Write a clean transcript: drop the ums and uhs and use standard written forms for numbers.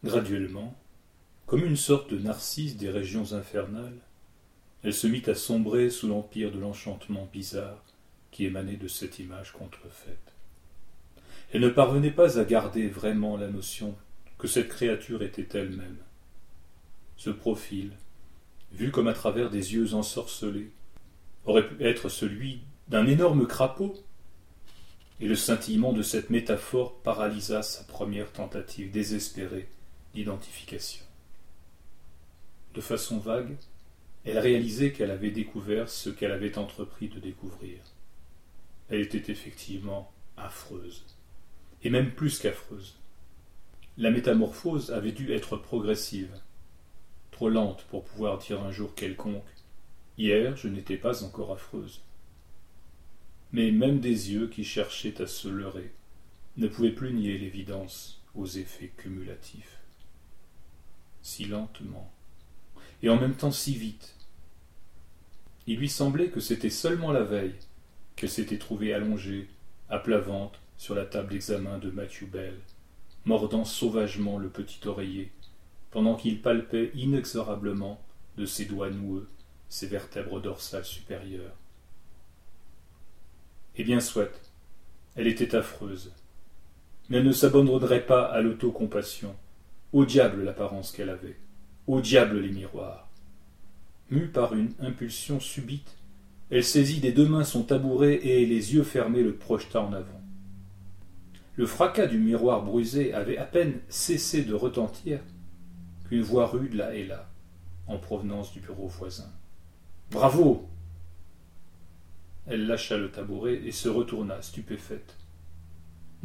Graduellement, comme une sorte de narcisse des régions infernales, elle se mit à sombrer sous l'empire de l'enchantement bizarre qui émanait de cette image contrefaite. Elle ne parvenait pas à garder vraiment la notion que cette créature était elle-même. Ce profil, vu comme à travers des yeux ensorcelés, aurait pu être celui d'un énorme crapaud, et le scintillement de cette métaphore paralysa sa première tentative désespérée d'identification. De façon vague, elle réalisait qu'elle avait découvert ce qu'elle avait entrepris de découvrir. Elle était effectivement affreuse, et même plus qu'affreuse. La métamorphose avait dû être progressive, trop lente pour pouvoir dire un jour quelconque « Hier, je n'étais pas encore affreuse ». Mais même des yeux qui cherchaient à se leurrer ne pouvaient plus nier l'évidence aux effets cumulatifs. Si lentement, et en même temps si vite. Il lui semblait que c'était seulement la veille qu'elle s'était trouvée allongée, à plat ventre, sur la table d'examen de Matthew Bell, mordant sauvagement le petit oreiller, pendant qu'il palpait inexorablement de ses doigts noueux ses vertèbres dorsales supérieures. Eh bien soit, elle était affreuse, mais elle ne s'abandonnerait pas à l'autocompassion. Au diable l'apparence qu'elle avait, au diable les miroirs. Mue par une impulsion subite, elle saisit des deux mains son tabouret et, les yeux fermés, le projeta en avant. Le fracas du miroir brisé avait à peine cessé de retentir qu'une voix rude la héla, en provenance du bureau voisin. « Bravo !» Elle lâcha le tabouret et se retourna, stupéfaite. « Matt !